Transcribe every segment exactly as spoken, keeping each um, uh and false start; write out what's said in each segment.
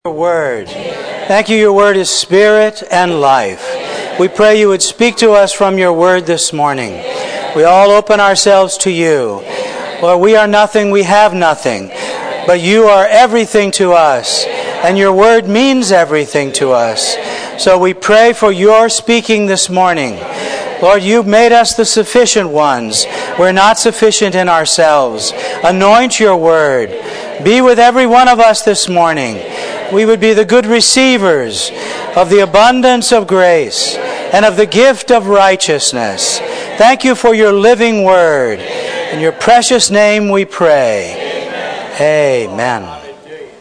Your word. Thank you. Your word is spirit and life. We pray you would speak to us from your word this morning. We all open ourselves to you. Lord, we are nothing, we have nothing, but you are everything to us, and your word means everything to us. So we pray for your speaking this morning. Lord, you've made us the sufficient ones. We're not sufficient in ourselves. Anoint your word. Be with every one of us this morning. We would be the good receivers of the abundance of grace and of the gift of righteousness. Thank you for your living word. In your precious name we pray. Amen. Amen.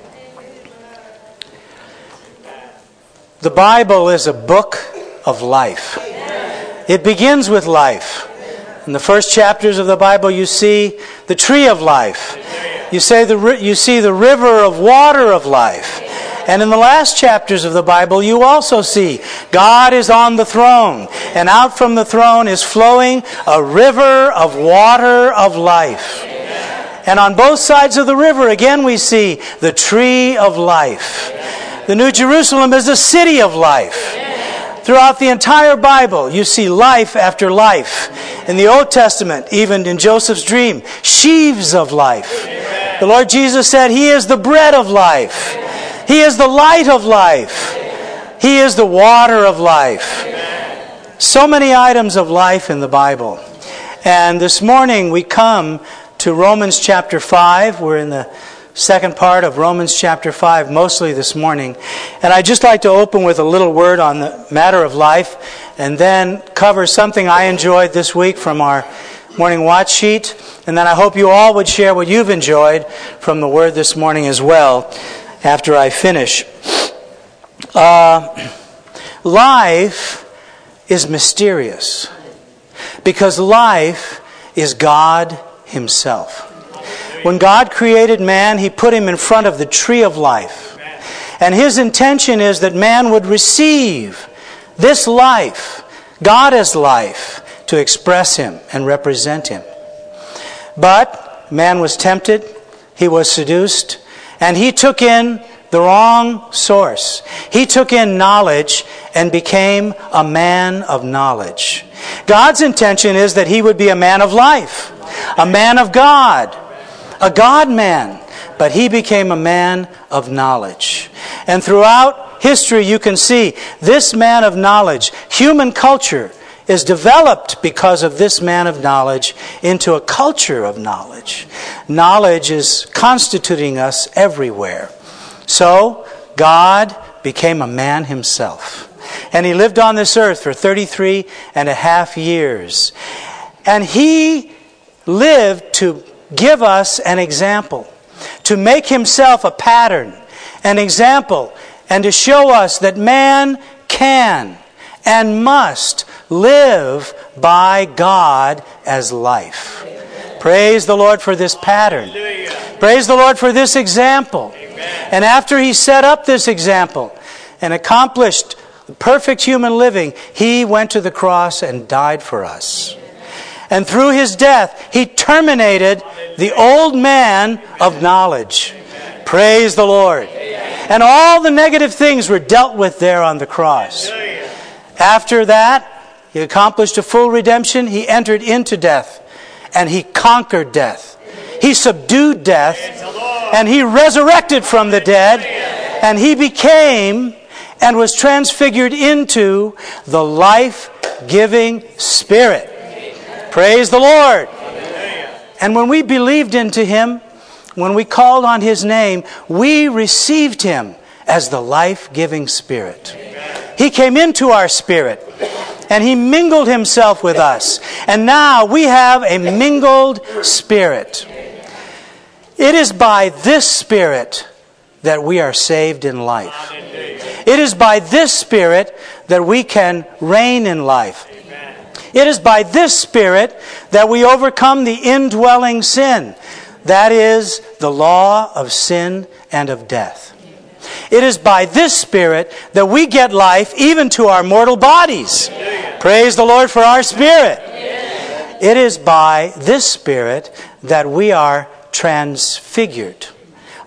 The Bible is a book of life. It begins with life. In the first chapters of the Bible you see the tree of life. You say the you see the river of water of life. And in the last chapters of the Bible, you also see God is on the throne. And out from the throne is flowing a river of water of life. And on both sides of the river, again, we see the tree of life. The New Jerusalem is a city of life. Throughout the entire Bible, you see life after life. In the Old Testament, even in Joseph's dream, sheaves of life. The Lord Jesus said, He is the bread of life. He is the light of life. He is the water of life. So many items of life in the Bible. And this morning we come to Romans chapter five. We're in the second part of Romans chapter five, mostly this morning. And I'd just like to open with a little word on the matter of life and then cover something I enjoyed this week from our morning watch sheet. And then I hope you all would share what you've enjoyed from the word this morning as well after I finish. Uh, life is mysterious because life is God Himself. When God created man, He put him in front of the tree of life. And His intention is that man would receive this life, God as life, to express Him and represent Him. But man was tempted, he was seduced, and he took in the wrong source. He took in knowledge and became a man of knowledge. God's intention is that he would be a man of life, a man of God, a God-man, but he became a man of knowledge. And throughout history you can see this man of knowledge, human culture is developed because of this man of knowledge into a culture of knowledge. Knowledge is constituting us everywhere. So God became a man Himself. And He lived on this earth for thirty-three and a half years. And He lived to give us an example, to make Himself a pattern, an example, and to show us that man can and must live by God as life. Amen. Praise the Lord for this pattern. Hallelujah. Praise the Lord for this example. Amen. And after He set up this example and accomplished perfect human living, He went to the cross and died for us. And through His death, He terminated the old man of knowledge. Amen. Praise the Lord. Amen. And all the negative things were dealt with there on the cross. Amen. After that, He accomplished a full redemption. He entered into death, and He conquered death. He subdued death, and He resurrected from the dead, and He became and was transfigured into the life-giving Spirit. Praise the Lord. And when we believed into Him, when we called on His name, we received Him as the life-giving Spirit. He came into our spirit, and He mingled Himself with us. And now we have a mingled spirit. It is by this Spirit that we are saved in life. It is by this Spirit that we can reign in life. It is by this Spirit that we overcome the indwelling sin. That is the law of sin and of death. It is by this Spirit that we get life even to our mortal bodies. Hallelujah. Praise the Lord for our spirit. Hallelujah. It is by this Spirit that we are transfigured.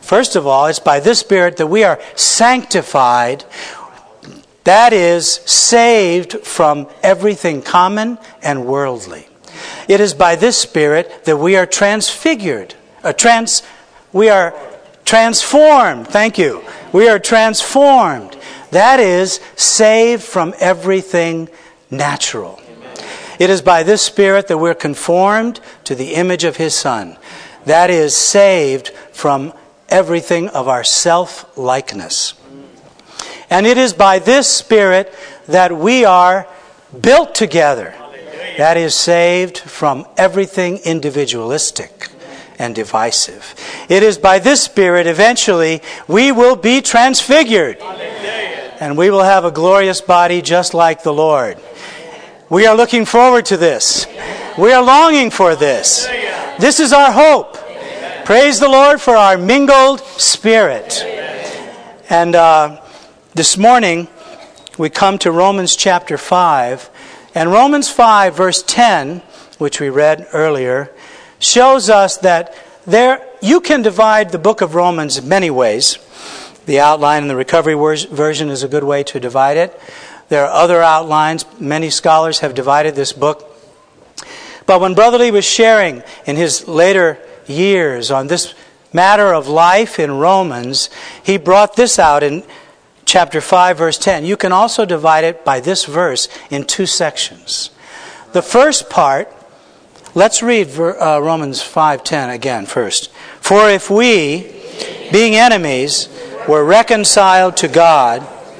First of all, it's by this Spirit that we are sanctified. That is, saved from everything common and worldly. It is by this Spirit that we are transfigured. Uh, trans, we are transformed. Thank you. We are transformed. That is, saved from everything natural. It is by this Spirit that we're conformed to the image of His Son. That is, saved from everything of our self-likeness. And it is by this Spirit that we are built together. That is, saved from everything individualistic and divisive. It is by this Spirit, eventually, we will be transfigured. And we will have a glorious body just like the Lord. We are looking forward to this. We are longing for this. This is our hope. Praise the Lord for our mingled spirit. And uh, this morning, we come to Romans chapter five. And Romans five, verse ten, which we read earlier, shows us that there you can divide the book of Romans in many ways. The outline in the Recovery Version is a good way to divide it. There are other outlines. Many scholars have divided this book. But when Brother Lee was sharing in his later years on this matter of life in Romans, he brought this out in chapter five, verse ten. You can also divide it by this verse in two sections. The first part, let's read uh, Romans five ten again first. For if we, being enemies, were reconciled to God,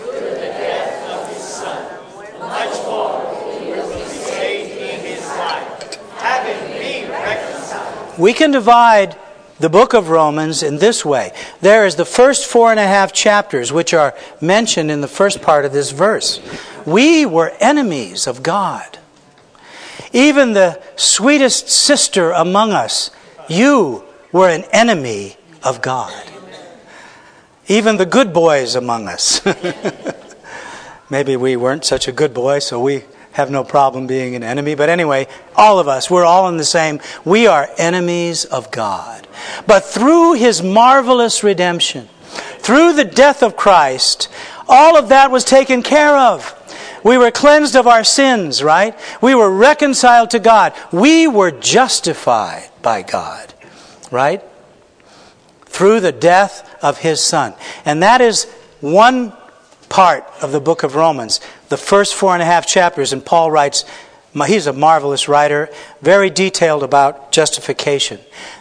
we can divide the book of Romans in this way. There is the first four and a half chapters, which are mentioned in the first part of this verse. We were enemies of God. Even the sweetest sister among us, you were an enemy of God. Even the good boys among us. Maybe we weren't such a good boy, so we have no problem being an enemy. But anyway, all of us, we're all in the same. We are enemies of God. But through His marvelous redemption, through the death of Christ, all of that was taken care of. We were cleansed of our sins, right? We were reconciled to God. We were justified by God, right? Through the death of His Son. And that is one part of the book of Romans, the first four and a half chapters. And Paul writes, he's a marvelous writer, very detailed about justification.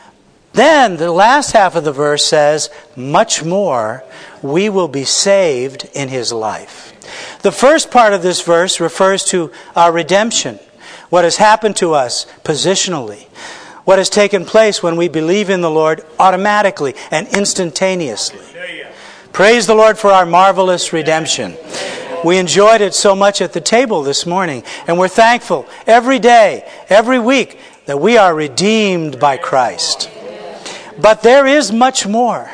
Then the last half of the verse says, much more, we will be saved in His life. The first part of this verse refers to our redemption, what has happened to us positionally, what has taken place when we believe in the Lord automatically and instantaneously. Praise the Lord for our marvelous redemption. We enjoyed it so much at the table this morning, and we're thankful every day, every week, that we are redeemed by Christ. But there is much more.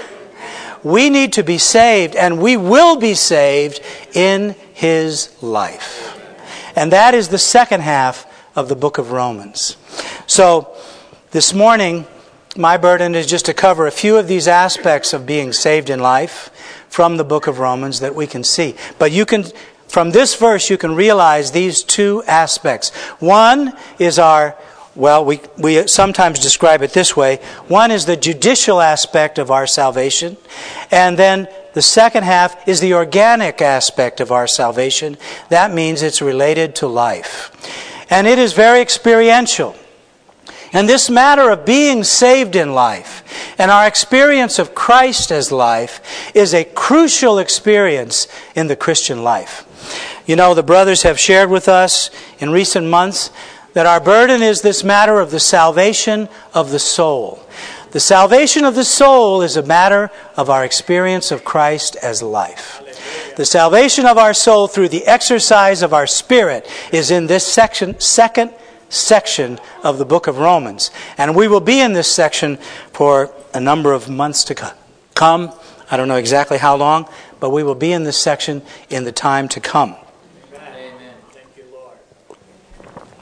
We need to be saved, and we will be saved in His life. And that is the second half of the book of Romans. So, this morning, my burden is just to cover a few of these aspects of being saved in life from the book of Romans that we can see. But you can, from this verse, you can realize these two aspects. One is our, well, we, we sometimes describe it this way. One is the judicial aspect of our salvation. And then the second half is the organic aspect of our salvation. That means it's related to life. And it is very experiential. And this matter of being saved in life and our experience of Christ as life is a crucial experience in the Christian life. You know, the brothers have shared with us in recent months that our burden is this matter of the salvation of the soul. The salvation of the soul is a matter of our experience of Christ as life. The salvation of our soul through the exercise of our spirit is in this section, second section of the book of Romans. And we will be in this section for a number of months to come. I don't know exactly how long, but we will be in this section in the time to come. Amen. Thank you, Lord.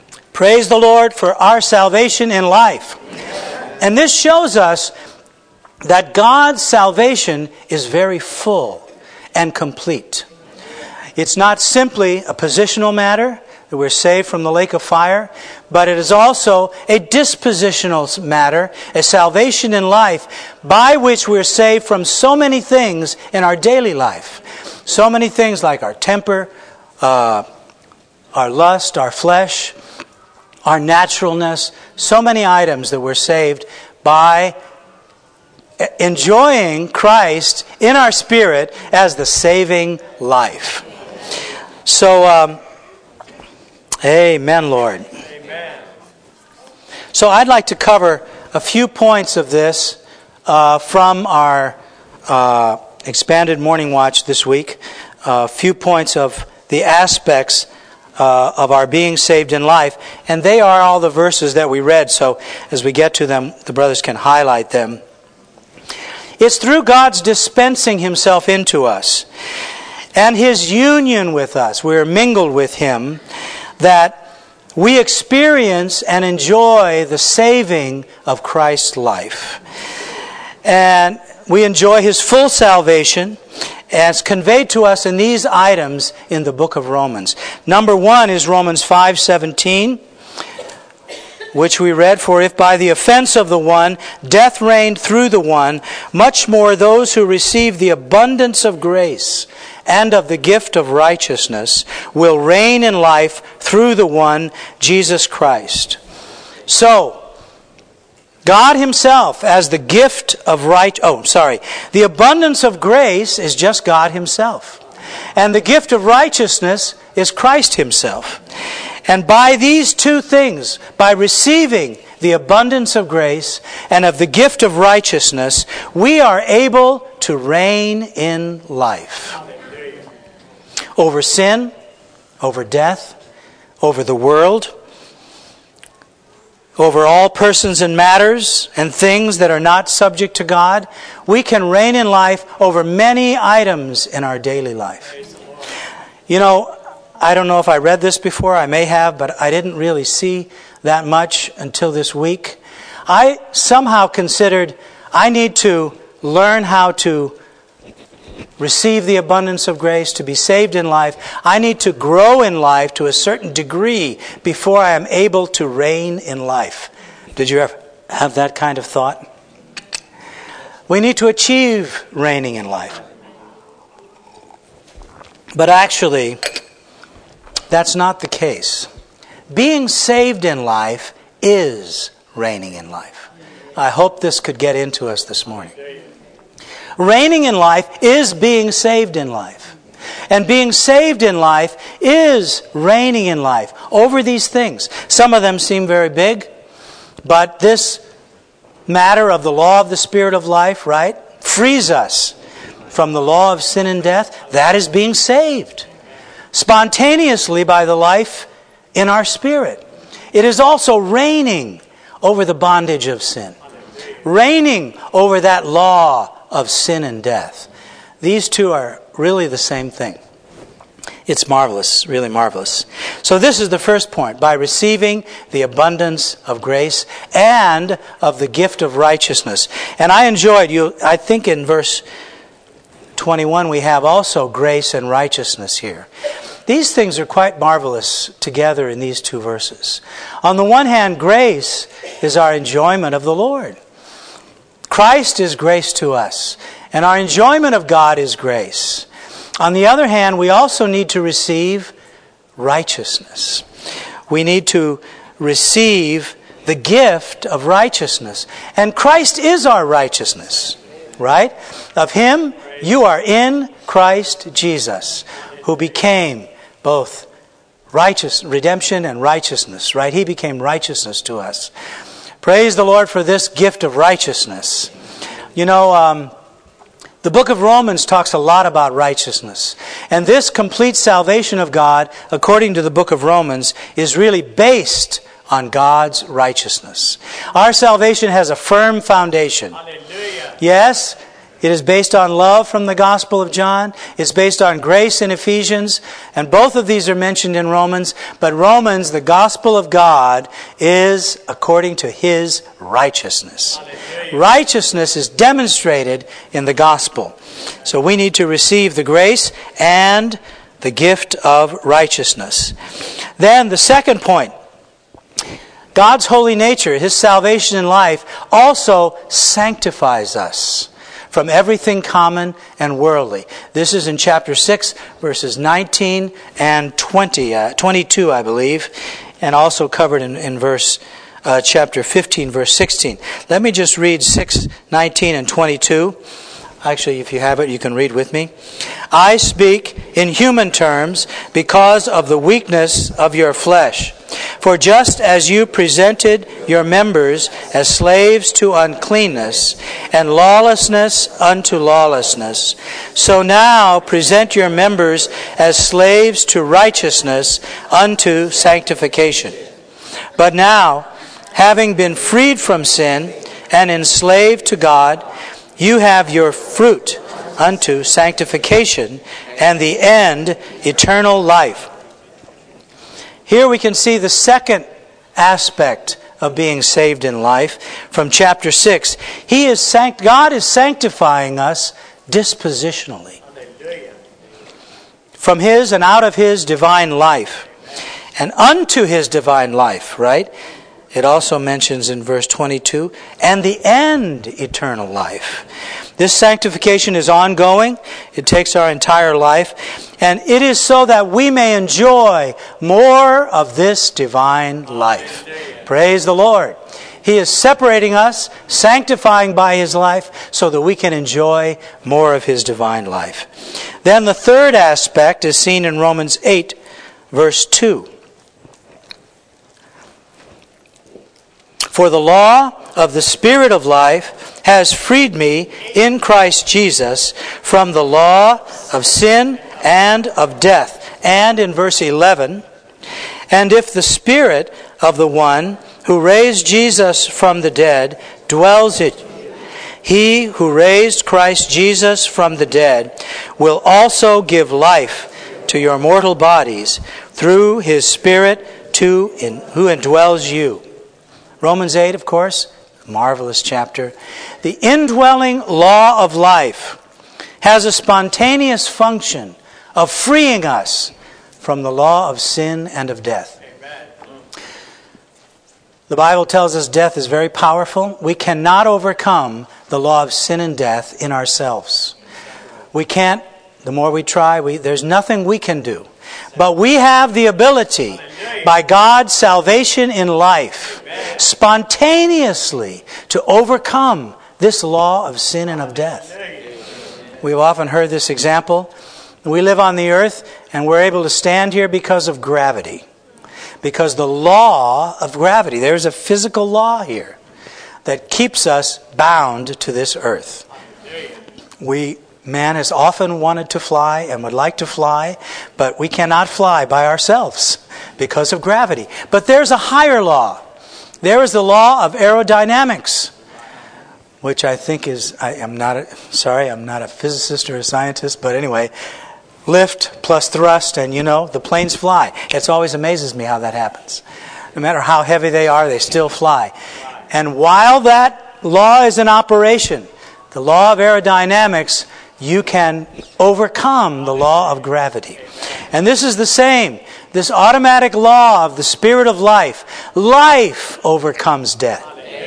Praise the Lord for our salvation in life. And this shows us that God's salvation is very full and complete. It's not simply a positional matter, that we're saved from the lake of fire, but it is also a dispositional matter, a salvation in life by which we're saved from so many things in our daily life. So many things like our temper, uh, our lust, our flesh, our naturalness, so many items that we're saved by enjoying Christ in our spirit as the saving life. So, um, amen, Lord. Amen. So I'd like to cover a few points of this uh, from our uh, expanded morning watch this week. A few points of the aspects uh, of our being saved in life. And they are all the verses that we read. So as we get to them, the brothers can highlight them. It's through God's dispensing Himself into us and His union with us, we're mingled with Him, that we experience and enjoy the saving of Christ's life. And we enjoy His full salvation as conveyed to us in these items in the book of Romans. Number one is Romans five seventeen, which we read, "For if by the offense of the one death reigned through the one, much more those who receive the abundance of grace and of the gift of righteousness will reign in life through the one, Jesus Christ." So, God Himself as the gift of right, oh, sorry, the abundance of grace is just God Himself. And the gift of righteousness is Christ Himself. And by these two things, by receiving the abundance of grace and of the gift of righteousness, we are able to reign in life. Over sin, over death, over the world, over all persons and matters and things that are not subject to God. We can reign in life over many items in our daily life. You know, I don't know if I read this before, I may have, but I didn't really see that much until this week. I somehow considered I need to learn how to receive the abundance of grace, to be saved in life. I need to grow in life to a certain degree before I am able to reign in life. Did you ever have that kind of thought? We need to achieve reigning in life. But actually, that's not the case. Being saved in life is reigning in life. I hope this could get into us this morning. Reigning in life is being saved in life. And being saved in life is reigning in life over these things. Some of them seem very big, but this matter of the law of the Spirit of life, right, frees us from the law of sin and death. That is being saved spontaneously by the life in our spirit. It is also reigning over the bondage of sin. Reigning over that law of sin and death. These two are really the same thing. It's marvelous, really marvelous. So this is the first point. By receiving the abundance of grace and of the gift of righteousness. And I enjoyed you, I think in verse twenty-one we have also grace and righteousness here. These things are quite marvelous together in these two verses. On the one hand, grace is our enjoyment of the Lord. Christ is grace to us, and our enjoyment of God is grace. On the other hand, we also need to receive righteousness. We need to receive the gift of righteousness. And Christ is our righteousness, right? Of Him, you are in Christ Jesus, who became both righteous, redemption and righteousness, right? He became righteousness to us. Praise the Lord for this gift of righteousness. You know, um, the book of Romans talks a lot about righteousness. And this complete salvation of God, according to the book of Romans, is really based on God's righteousness. Our salvation has a firm foundation. Hallelujah. Yes, It is based on love from the Gospel of John. It's based on grace in Ephesians. And both of these are mentioned in Romans. But Romans, the Gospel of God, is according to His righteousness. Righteousness is demonstrated in the Gospel. So we need to receive the grace and the gift of righteousness. Then the second point. God's holy nature, His salvation in life, also sanctifies us from everything common and worldly. This is in chapter six, verses nineteen and twenty, uh, twenty-two, I believe, and also covered in, in verse uh, chapter fifteen, verse sixteen. Let me just read six, nineteen, and twenty-two. Actually, if you have it, you can read with me. I speak in human terms because of the weakness of your flesh. For just as you presented your members as slaves to uncleanness and lawlessness unto lawlessness, so now present your members as slaves to righteousness unto sanctification. But now, having been freed from sin and enslaved to God, you have your fruit unto sanctification and the end, eternal life. Here we can see the second aspect of being saved in life from chapter six. He is sanct- God is sanctifying us dispositionally. From His and out of His divine life. And unto His divine life, right? It also mentions in verse twenty-two, and the end, eternal life. This sanctification is ongoing. It takes our entire life. And it is so that we may enjoy more of this divine life. Praise the Lord. He is separating us, sanctifying by His life, so that we can enjoy more of His divine life. Then the third aspect is seen in Romans eight, verse two. For the law of the Spirit of life has freed me in Christ Jesus from the law of sin and of death. And in verse eleven, and if the Spirit of the one who raised Jesus from the dead dwells in you, He who raised Christ Jesus from the dead will also give life to your mortal bodies through His Spirit to in, who indwells you. Romans eight, of course, marvelous chapter. The indwelling law of life has a spontaneous function of freeing us from the law of sin and of death. Amen. The Bible tells us death is very powerful. We cannot overcome the law of sin and death in ourselves. We can't, the more we try, we, there's nothing we can do. But we have the ability, by God's salvation in life, spontaneously to overcome this law of sin and of death. We've often heard this example. We live on the earth and we're able to stand here because of gravity. Because the law of gravity, there's a physical law here that keeps us bound to this earth. We Man has often wanted to fly and would like to fly, but we cannot fly by ourselves because of gravity. But there's a higher law. There is the law of aerodynamics, which I think is, I am not, a, sorry, I'm not a physicist or a scientist, but anyway, lift plus thrust, and you know, the planes fly. It always amazes me how that happens. No matter how heavy they are, they still fly. And while that law is in operation, the law of aerodynamics, you can overcome the law of gravity. And this is the same. This automatic law of the Spirit of life. Life overcomes death.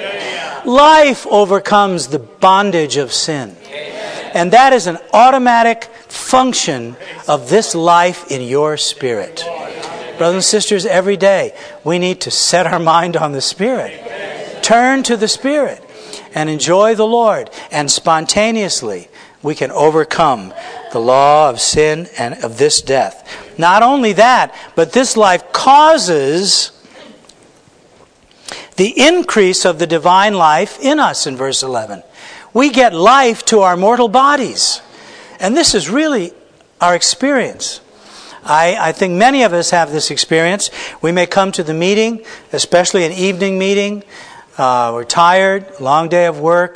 Life overcomes the bondage of sin. And that is an automatic function of this life in your spirit. Brothers and sisters, every day we need to set our mind on the Spirit. Turn to the Spirit and enjoy the Lord. And spontaneously we can overcome the law of sin and of this death. Not only that, but this life causes the increase of the divine life in us in verse eleven. We get life to our mortal bodies. And this is really our experience. I, I think many of us have this experience. We may come to the meeting, especially an evening meeting. Uh, we're tired, long day of work.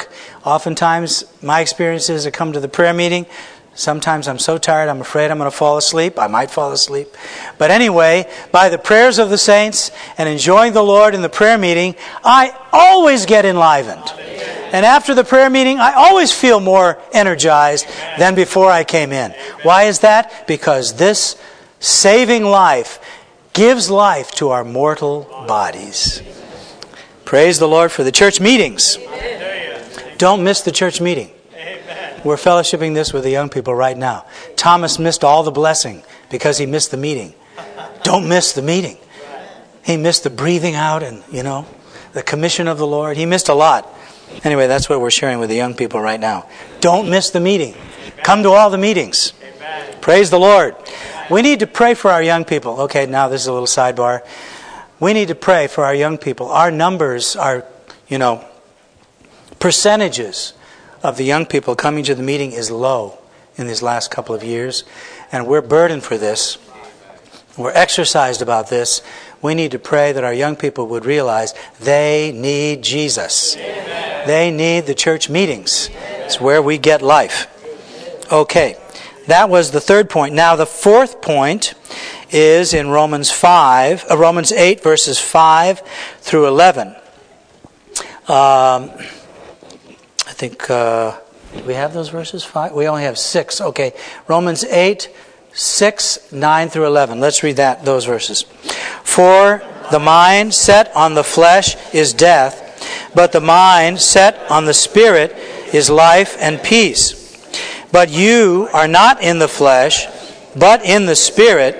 Oftentimes, my experience is I come to the prayer meeting. Sometimes I'm so tired, I'm afraid I'm going to fall asleep. I might fall asleep. But anyway, by the prayers of the saints and enjoying the Lord in the prayer meeting, I always get enlivened. And after the prayer meeting, I always feel more energized than before I came in. Why is that? Because this saving life gives life to our mortal bodies. Praise the Lord for the church meetings. Don't miss the church meeting. We're fellowshipping this with the young people right now. Thomas missed all the blessing because he missed the meeting. Don't miss the meeting. He missed the breathing out and, you know, the commission of the Lord. He missed a lot. Anyway, that's what we're sharing with the young people right now. Don't miss the meeting. Come to all the meetings. Praise the Lord. We need to pray for our young people. Okay, now this is a little sidebar. We need to pray for our young people. Our numbers, our, you know, percentages of the young people coming to the meeting is low in these last couple of years. And we're burdened for this. We're exercised about this. We need to pray that our young people would realize they need Jesus. Amen. They need the church meetings. It's where we get life. Okay, that was the third point. Now the fourth point is in Romans five, uh, Romans eight, verses five through eleven. Um, I think uh, do we have those verses? Five? We only have six. Okay, Romans eight, six, nine through eleven. Let's read that those verses. For the mind set on the flesh is death, but the mind set on the Spirit is life and peace. But you are not in the flesh, but in the Spirit.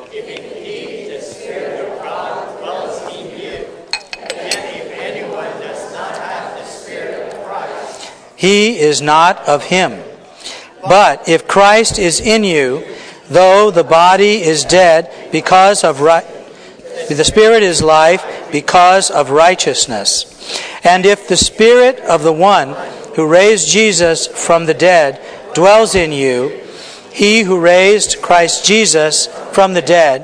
He is not of him. But if Christ is in you, though the body is dead because of right, the Spirit is life because of righteousness. And if the Spirit of the one who raised Jesus from the dead dwells in you, he who raised Christ Jesus from the dead,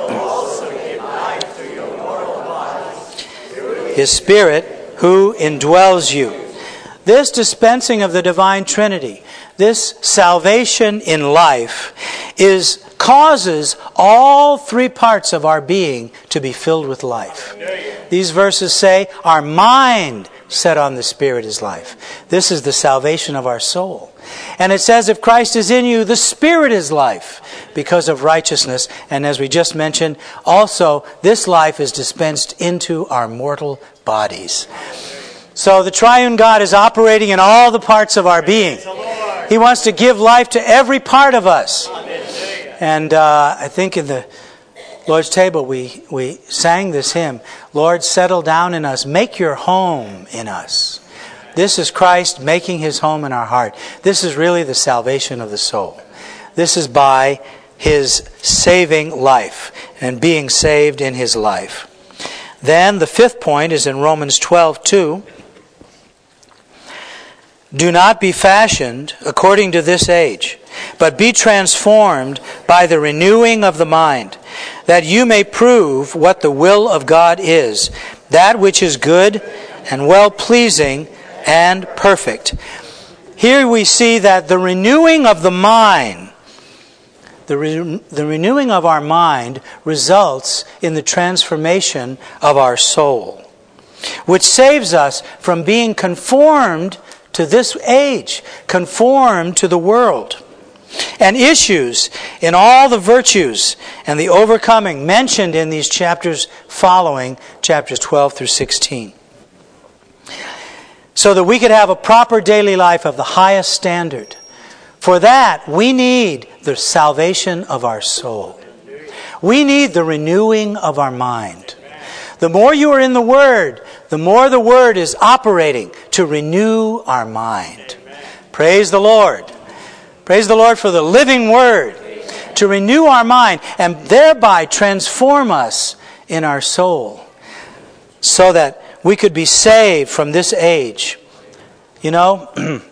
his Spirit who indwells you. This dispensing of the divine Trinity, this salvation in life, is causes all three parts of our being to be filled with life. These verses say our mind set on the Spirit is life. This is the salvation of our soul. And it says if Christ is in you, the Spirit is life because of righteousness. And as we just mentioned, also this life is dispensed into our mortal bodies. So the triune God is operating in all the parts of our being. He wants to give life to every part of us. And uh, I think in the Lord's table we, we sang this hymn, Lord, settle down in us, make your home in us. This is Christ making his home in our heart. This is really the salvation of the soul. This is by his saving life and being saved in his life. Then the fifth point is in Romans twelve two. Do not be fashioned according to this age, but be transformed by the renewing of the mind, that you may prove what the will of God is, that which is good and well-pleasing and perfect. Here we see that the renewing of the mind, the, re- the renewing of our mind results in the transformation of our soul, which saves us from being conformed to this age, conformed to the world, and issues in all the virtues and the overcoming mentioned in these chapters following, chapters twelve through sixteen. So that we could have a proper daily life of the highest standard. For that, we need the salvation of our soul. We need the renewing of our mind. The more you are in the Word, the more the Word is operating to renew our mind. Praise the Lord. Praise the Lord for the living Word to renew our mind and thereby transform us in our soul so that we could be saved from this age. You know,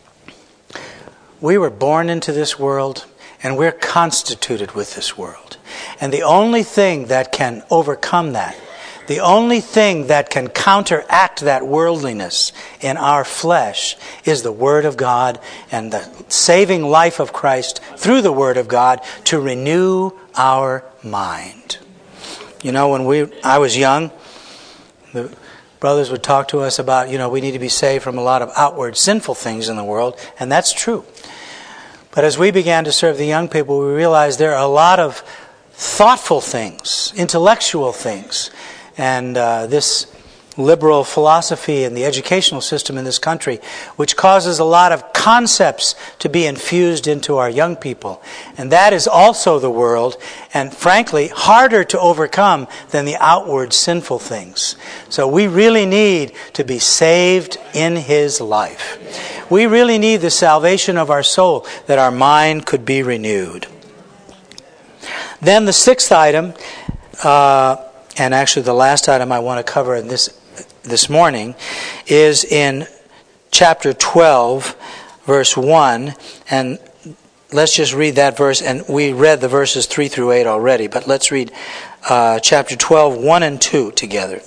we were born into this world and we're constituted with this world. And the only thing that can overcome that, The only thing that can counteract that worldliness in our flesh is the Word of God and the saving life of Christ through the Word of God to renew our mind. You know, when we I was young, the brothers would talk to us about, you know, we need to be saved from a lot of outward sinful things in the world, and that's true. But as we began to serve the young people, we realized there are a lot of thoughtful things, intellectual things, and uh, this liberal philosophy and the educational system in this country, which causes a lot of concepts to be infused into our young people. And that is also the world, and frankly, harder to overcome than the outward sinful things. So we really need to be saved in His life. We really need the salvation of our soul, that our mind could be renewed. Then the sixth item, uh, and actually the last item I want to cover in this this morning, is in chapter twelve, verse one. And let's just read that verse. And we read the verses three through eight already, but let's read uh, chapter twelve, one and two together.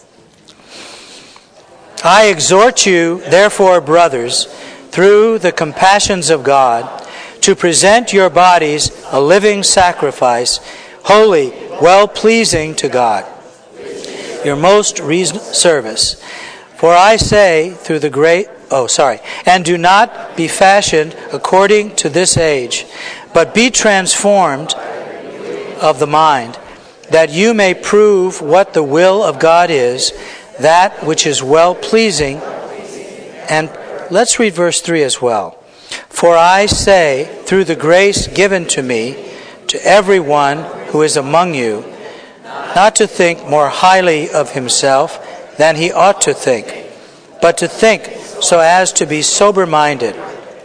I exhort you, therefore, brothers, through the compassions of God, to present your bodies a living sacrifice, holy, well-pleasing to God, your most reasonable service. For I say, through the great... Oh, sorry. And do not be fashioned according to this age, but be transformed of the mind, that you may prove what the will of God is, that which is well-pleasing. And let's read verse three as well. For I say, through the grace given to me, to everyone who is among you, not to think more highly of himself than he ought to think, but to think so as to be sober-minded.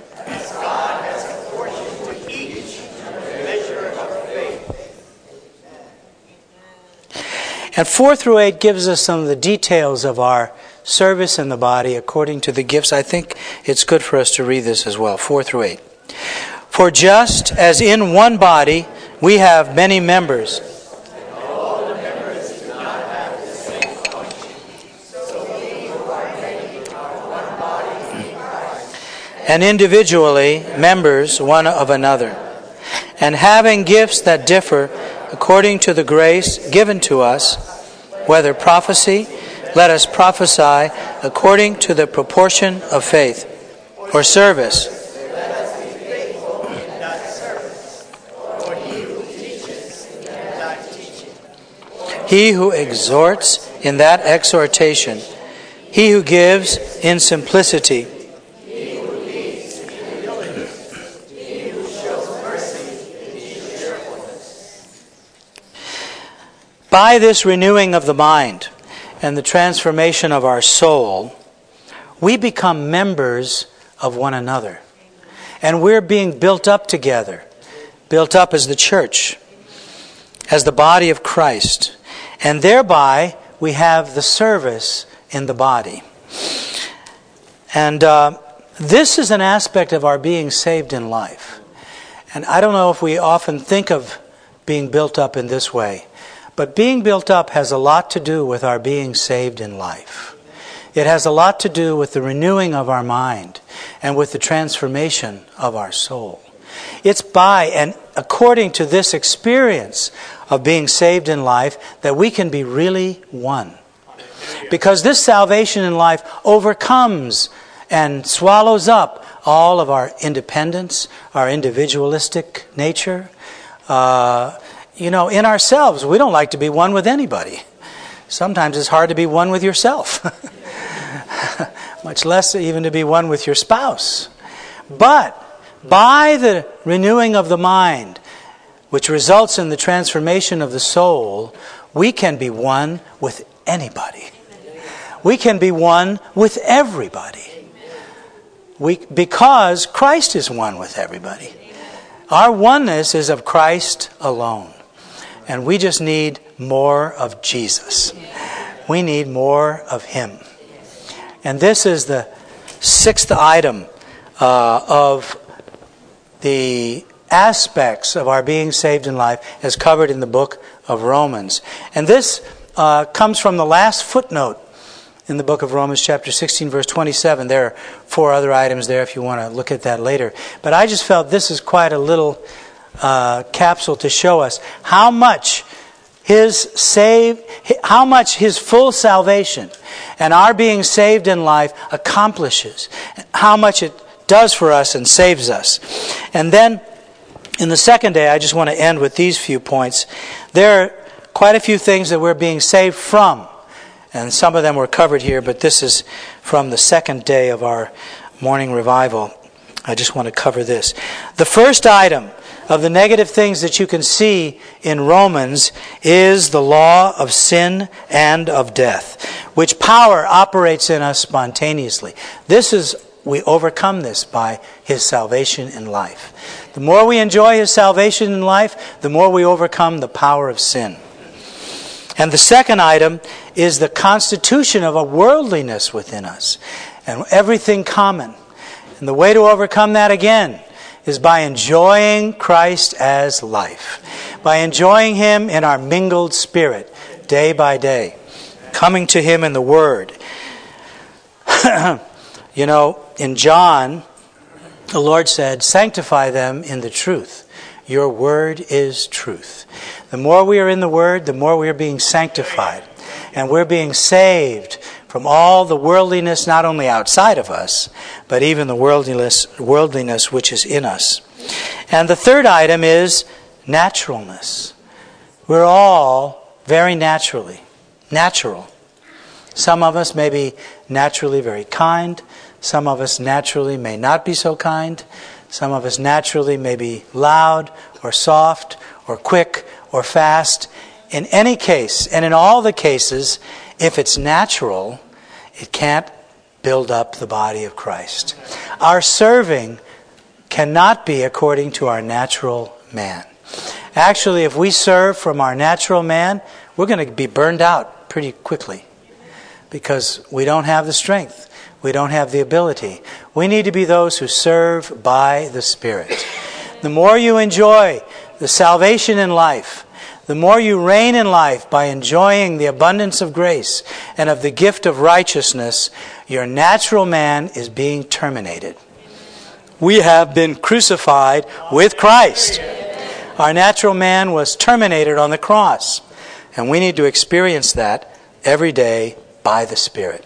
And four through eight gives us some of the details of our service in the body according to the gifts. I think it's good for us to read this as well, four through eight. For just as in one body we have many members, and individually members one of another, and having gifts that differ according to the grace given to us, whether prophecy, let us prophesy according to the proportion of faith, or service, he who exhorts in that exhortation, he who gives in simplicity, by this renewing of the mind and the transformation of our soul, we become members of one another. And we're being built up together, built up as the church, as the body of Christ. And thereby, we have the service in the body. And uh, this is an aspect of our being saved in life. And I don't know if we often think of being built up in this way. But being built up has a lot to do with our being saved in life. It has a lot to do with the renewing of our mind and with the transformation of our soul. It's by and according to this experience of being saved in life that we can be really one. Because this salvation in life overcomes and swallows up all of our independence, our individualistic nature. Uh, You know, in ourselves, we don't like to be one with anybody. Sometimes it's hard to be one with yourself. Much less even to be one with your spouse. But by the renewing of the mind, which results in the transformation of the soul, we can be one with anybody. We can be one with everybody. We, because Christ is one with everybody. Our oneness is of Christ alone. And we just need more of Jesus. We need more of Him. And this is the sixth item uh, of the aspects of our being saved in life as covered in the book of Romans. And this uh, comes from the last footnote in the book of Romans chapter sixteen, verse twenty-seven. There are four other items there if you want to look at that later. But I just felt this is quite a little uh, capsule to show us how much His save, how much His full salvation and our being saved in life accomplishes, how much it does for us and saves us. And then in the second day, I just want to end with these few points. There are quite a few things that we're being saved from, and some of them were covered here, but this is from the second day of our morning revival. I just want to cover this. The first item of the negative things that you can see in Romans is the law of sin and of death, which power operates in us spontaneously. This is, we overcome this by His salvation in life. The more we enjoy His salvation in life, the more we overcome the power of sin. And the second item is the constitution of a worldliness within us and everything common. And the way to overcome that again is by enjoying Christ as life, by enjoying Him in our mingled spirit day by day, coming to Him in the Word. You know, in John, the Lord said, "Sanctify them in the truth. Your Word is truth." The more we are in the Word, the more we are being sanctified. And we're being saved from all the worldliness, not only outside of us, but even the worldliness, worldliness which is in us. And the third item is naturalness. We're all very naturally, natural. Some of us may be naturally very kind. Some of us naturally may not be so kind. Some of us naturally may be loud or soft or quick or fast. In any case, and in all the cases, if it's natural, it can't build up the body of Christ. Our serving cannot be according to our natural man. Actually, if we serve from our natural man, we're going to be burned out pretty quickly because we don't have the strength. We don't have the ability. We need to be those who serve by the Spirit. The more you enjoy the salvation in life, the more you reign in life by enjoying the abundance of grace and of the gift of righteousness, your natural man is being terminated. We have been crucified with Christ. Our natural man was terminated on the cross. And we need to experience that every day by the Spirit.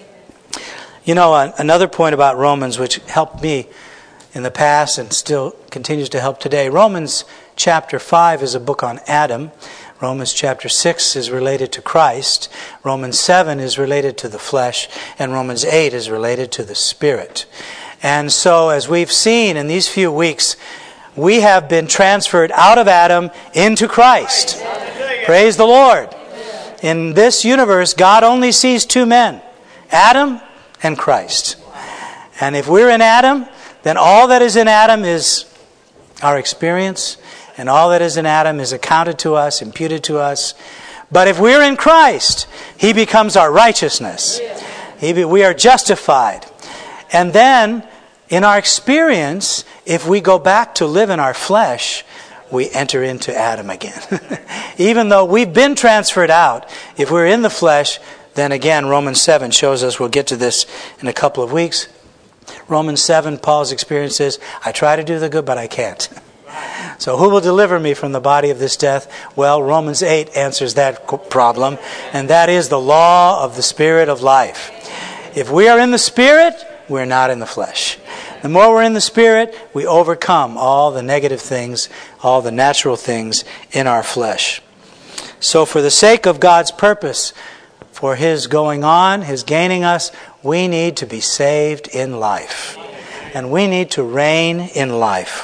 You know, another point about Romans which helped me in the past and still continues to help today. Romans chapter five is a book on Adam. Romans chapter six is related to Christ. Romans seven is related to the flesh. And Romans eight is related to the Spirit. And so as we've seen in these few weeks, we have been transferred out of Adam into Christ. Praise the Lord. In this universe, God only sees two men, Adam and Christ. And if we're in Adam, then all that is in Adam is our experience, and all that is in Adam is accounted to us, imputed to us. But if we're in Christ, He becomes our righteousness. He be, we are justified. And then, in our experience, if we go back to live in our flesh, we enter into Adam again. Even though we've been transferred out, if we're in the flesh, then again, Romans seven shows us, we'll get to this in a couple of weeks. Romans seven, Paul's experience is, I try to do the good, but I can't. So who will deliver me from the body of this death? Well, Romans eight answers that problem, and that is the law of the Spirit of life. If we are in the Spirit, we're not in the flesh. The more we're in the Spirit, we overcome all the negative things, all the natural things in our flesh. So for the sake of God's purpose, for His going on, His gaining us, we need to be saved in life. And we need to reign in life.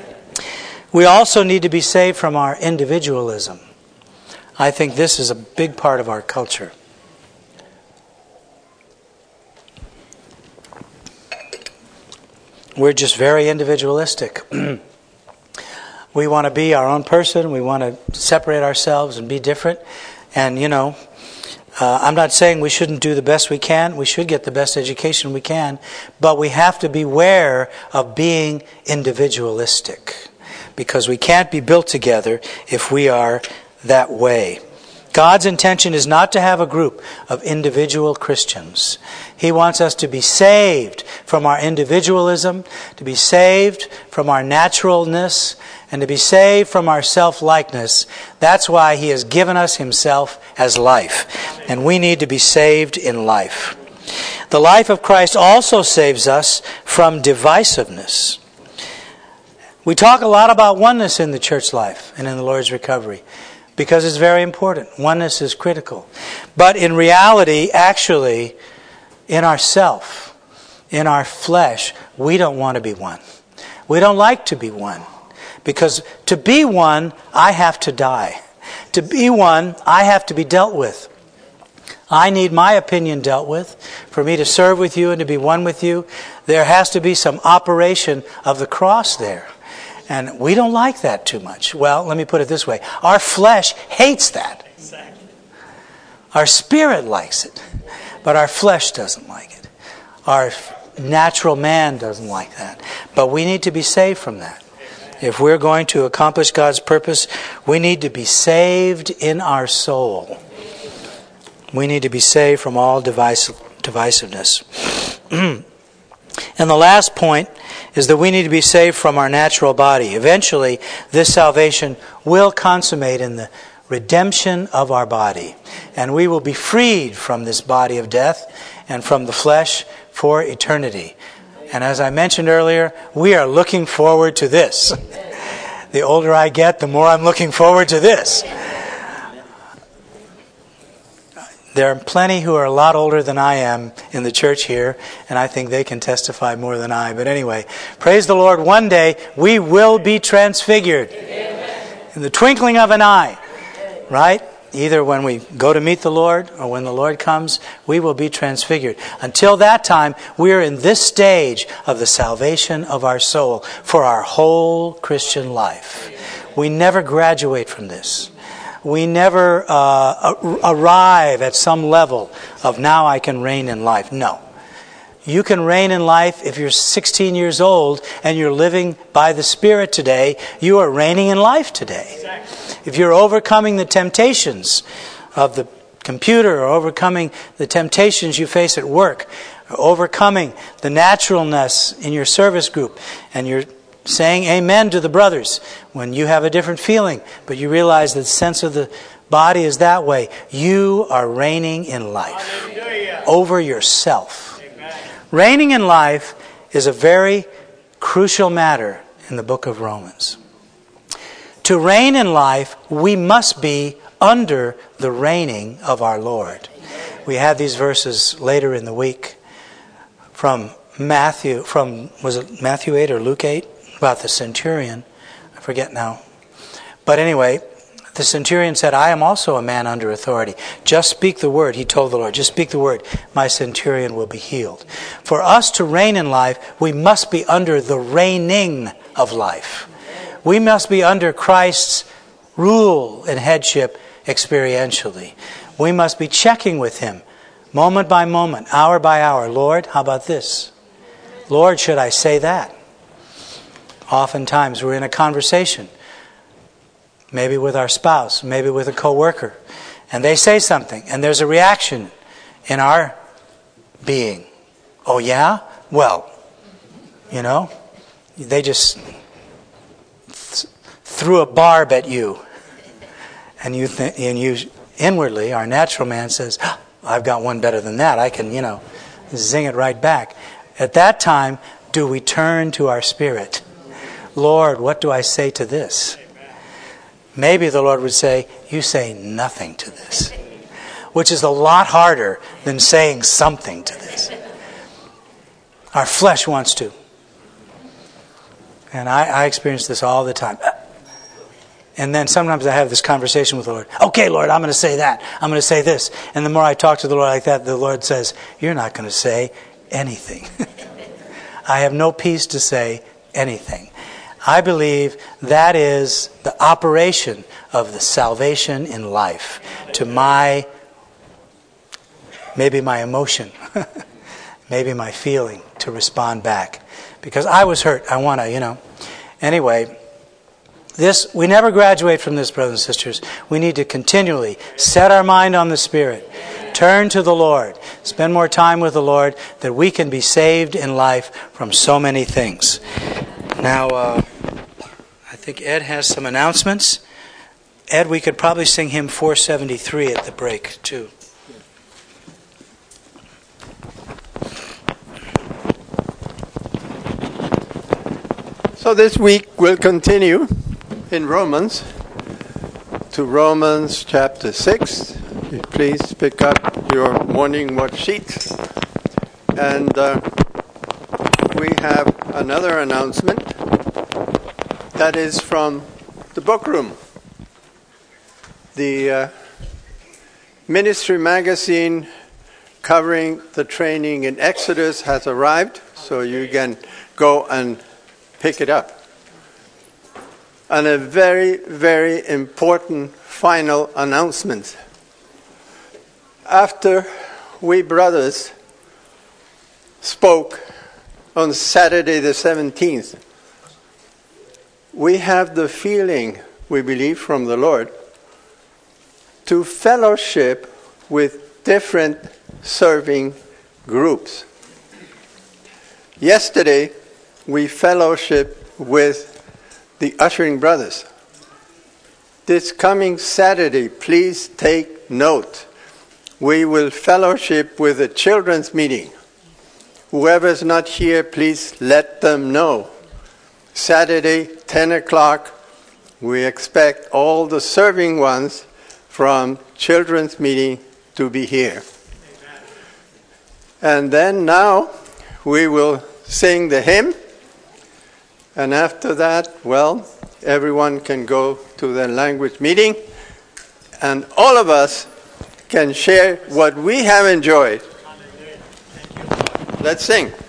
We also need to be saved from our individualism. I think this is a big part of our culture. We're just very individualistic. We want to be our own person. We want to separate ourselves and be different. And, you know, uh, I'm not saying we shouldn't do the best we can. We should get the best education we can. But we have to beware of being individualistic, because we can't be built together if we are that way. God's intention is not to have a group of individual Christians. He wants us to be saved from our individualism, to be saved from our naturalness, and to be saved from our self-likeness. That's why He has given us Himself as life. And we need to be saved in life. The life of Christ also saves us from divisiveness. We talk a lot about oneness in the church life and in the Lord's recovery, because it's very important. Oneness is critical. But in reality, actually, in ourself, in our flesh, we don't want to be one. We don't like to be one. Because to be one, I have to die. To be one, I have to be dealt with. I need my opinion dealt with. For me to serve with you and to be one with you, there has to be some operation of the cross there. And we don't like that too much. Well, let me put it this way. Our flesh hates that. Exactly. Our spirit likes it, but our flesh doesn't like it. Our natural man doesn't like that. But we need to be saved from that. If we're going to accomplish God's purpose, we need to be saved in our soul. We need to be saved from all divisive, divisiveness. And the last point is that we need to be saved from our natural body. Eventually, this salvation will consummate in the redemption of our body. And we will be freed from this body of death and from the flesh for eternity. And as I mentioned earlier, we are looking forward to this. The older I get, the more I'm looking forward to this. There are plenty who are a lot older than I am in the church here, and I think they can testify more than I. But anyway, praise the Lord, one day we will be transfigured. Amen. In the twinkling of an eye, right? Either when we go to meet the Lord or when the Lord comes, we will be transfigured. Until that time, we are in this stage of the salvation of our soul for our whole Christian life. We never graduate from this. We never uh, arrive at some level of now I can reign in life. No. You can reign in life if you're sixteen years old and you're living by the Spirit today. You are reigning in life today. Exactly. If you're overcoming the temptations of the computer or overcoming the temptations you face at work, or overcoming the naturalness in your service group, and you're saying amen to the brothers when you have a different feeling, but you realize that the sense of the body is that way, you are reigning in life. Hallelujah. Over yourself. Amen. Reigning in life is a very crucial matter in the book of Romans. To reign in life, we must be under the reigning of our Lord. We have these verses later in the week from Matthew, from was it Matthew eight or Luke eight? About the centurion. I forget now. But anyway, the centurion said, I am also a man under authority. Just speak the word. He told the Lord, just speak the word. My centurion will be healed. For us to reign in life, we must be under the reigning of life. We must be under Christ's rule and headship experientially. We must be checking with Him moment by moment, hour by hour. Lord, how about this? Lord, should I say that? Oftentimes we're in a conversation, maybe with our spouse, maybe with a coworker, and they say something, and there's a reaction in our being. Oh yeah? Well, you know, they just th- threw a barb at you, and you th- and you inwardly, our natural man says, oh, I've got one better than that. I can, you know, zing it right back. At that time, do we turn to our spirit? Lord, what do I say to this? Maybe the Lord would say, you say nothing to this. Which is a lot harder than saying something to this. Our flesh wants to. And I, I experience this all the time. And then sometimes I have this conversation with the Lord. Okay, Lord, I'm going to say that. I'm going to say this. And the more I talk to the Lord like that, the Lord says, you're not going to say anything. I have no peace to say anything. I believe that is the operation of the salvation in life to my, maybe my emotion, maybe my feeling to respond back. Because I was hurt. I want to, you know. Anyway, This, we never graduate from this, brothers and sisters. We need to continually set our mind on the Spirit. Turn to the Lord. Spend more time with the Lord that we can be saved in life from so many things. Now, uh, I think Ed has some announcements. Ed, we could probably sing hymn four seventy-three at the break, too. So this week we'll continue in Romans to Romans chapter six. Please pick up your morning worksheet. And uh, we have another announcement that is from the book room. The uh, ministry magazine covering the training in Exodus has arrived, so you can go and pick it up. And a very, very important final announcement. After we brothers spoke on Saturday the seventeenth, we have the feeling, we believe from the Lord, to fellowship with different serving groups. Yesterday, we fellowshiped with the Ushering Brothers. This coming Saturday, please take note. We will fellowship with the children's meeting. Whoever's not here, please let them know. Saturday, ten o'clock, we expect all the serving ones from children's meeting to be here. Amen. And then now we will sing the hymn. And after that, well, everyone can go to the language meeting. And all of us can share what we have enjoyed. Let's sing.